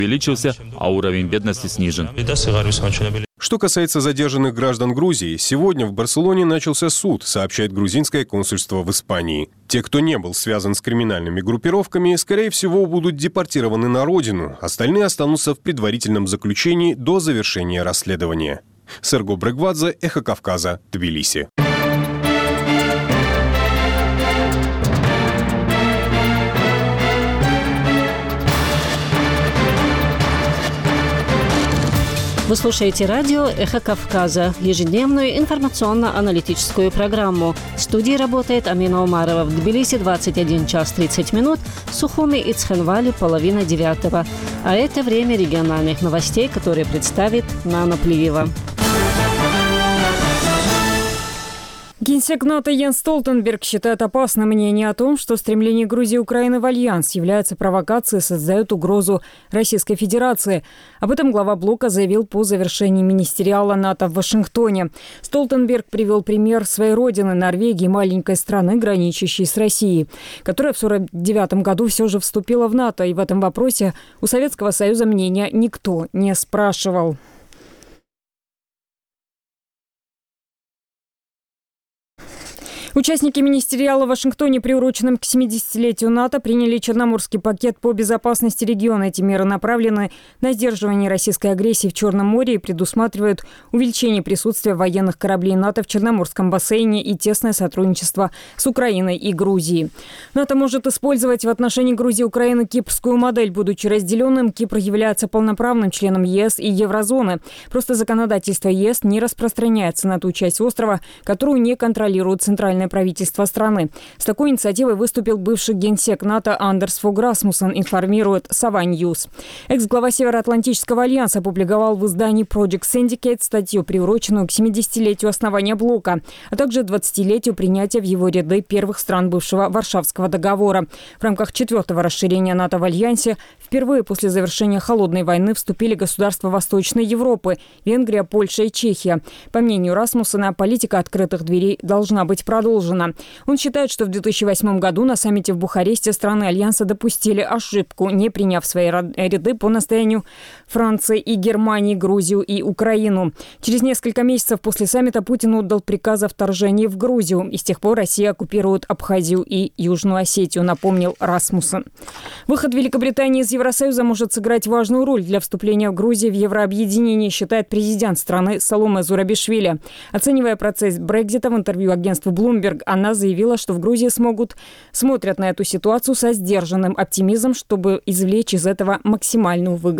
увеличился, а уровень бедности снижен. Что касается задержанных граждан Грузии, сегодня в Барселоне начался суд, сообщает грузинское консульство в Испании. Те, кто не был связан с криминальными группировками, скорее всего, будут депортированы на родину. Остальные останутся в предварительном заключении до завершения расследования. Серго Брегвадзе, Эхо Кавказа, Тбилиси. Вы слушаете радио «Эхо Кавказа», ежедневную информационно-аналитическую программу. В студии работает Амина Умарова. В Тбилиси 21 час 30 минут, в Сухуми и Цхинвале 8:30. А это время региональных новостей, которые представит Нана Плиева. Генсек НАТО Йенс Столтенберг считает опасным мнение о том, что стремление Грузии и Украины в альянс является провокацией и создает угрозу Российской Федерации. Об этом глава блока заявил по завершении министериала НАТО в Вашингтоне. Столтенберг привел пример своей родины, Норвегии, маленькой страны, граничащей с Россией, которая в 1949 году все же вступила в НАТО. И в этом вопросе у Советского Союза мнения никто не спрашивал. Участники министериала в Вашингтоне, приуроченном к 70-летию НАТО, приняли Черноморский пакет по безопасности региона. Эти меры направлены на сдерживание российской агрессии в Черном море и предусматривают увеличение присутствия военных кораблей НАТО в Черноморском бассейне и тесное сотрудничество с Украиной и Грузией. НАТО может использовать в отношении Грузии и Украины кипрскую модель. Будучи разделенным, Кипр является полноправным членом ЕС и Еврозоны. Просто законодательство ЕС не распространяется на ту часть острова, которую не контролирует центральное правительство страны. С такой инициативой выступил бывший генсек НАТО Андерс Фог Расмуссен, информирует Сава Ньюс. Экс-глава Североатлантического альянса опубликовал в издании Project Syndicate статью, приуроченную к 70-летию основания блока, а также 20-летию принятия в его ряды первых стран бывшего Варшавского договора. В рамках 4-го расширения НАТО в альянсе впервые после завершения Холодной войны вступили государства Восточной Европы – Венгрия, Польша и Чехия. По мнению Расмуссена, политика открытых дверей должна быть продолжена. Он считает, что в 2008 году на саммите в Бухаресте страны Альянса допустили ошибку, не приняв в свои ряды по настоянию Франции и Германии, Грузию и Украину. Через несколько месяцев после саммита Путин отдал приказ о вторжении в Грузию. И с тех пор Россия оккупирует Абхазию и Южную Осетию, напомнил Расмуссен. Выход Великобритании из Евросоюза может сыграть важную роль для вступления в Грузии в еврообъединение, считает президент страны Саломе Зурабишвили. Оценивая процесс Брексита в интервью агентству Bloomberg, она заявила, что в Грузии смотрят на эту ситуацию со сдержанным оптимизмом, чтобы извлечь из этого максимальную выгоду.